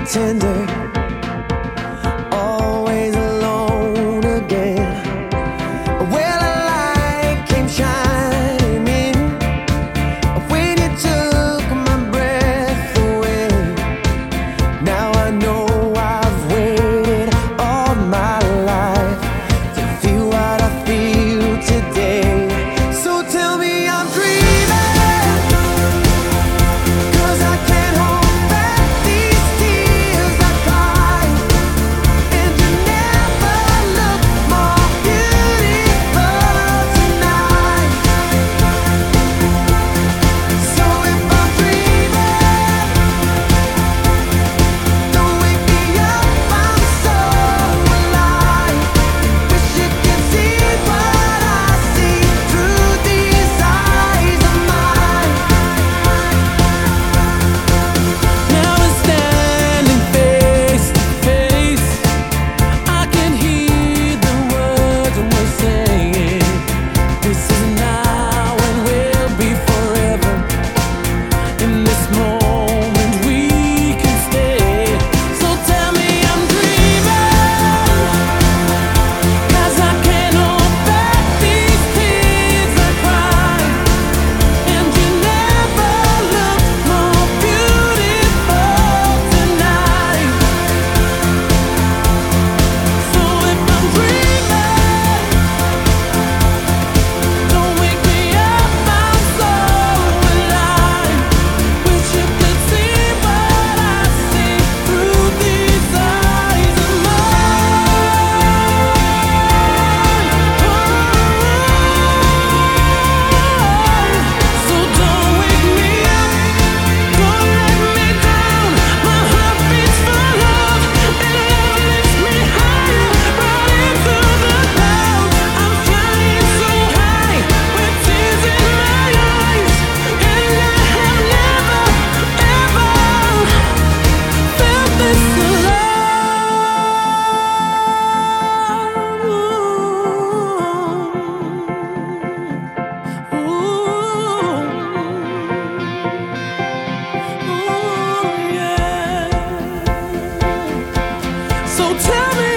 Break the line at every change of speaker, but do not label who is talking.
tender, always alone again. Well, a light came shining in when you took my breath away. Now I know I've waited all my life to feel what I feel today. So tell me I'm dreaming, 'cause I can't hold back these tears I cry. And you never look more beautiful tonight. So if I'm dreaming, don't wake me up, I'm so alive. Wish you could see what I see through these eyes of mine. Now we're standing face to face. I can hear the words we're saying. This is now and will be forever. In this moment we can stay. So tell me I'm dreaming, 'cause I can't hold back these tears I cry. And you never look more beautiful tonight. So if I'm dreaming, don't wake me up, I'm so alive. Wish you could see what I see through these eyes of mine. So don't wake me up, don't let me down. My heart beats for love, and love lifts me higher, right into the clouds. I'm flying so high with tears in my eyes, and I have never, ever felt this love. Ooh, yeah. So tell me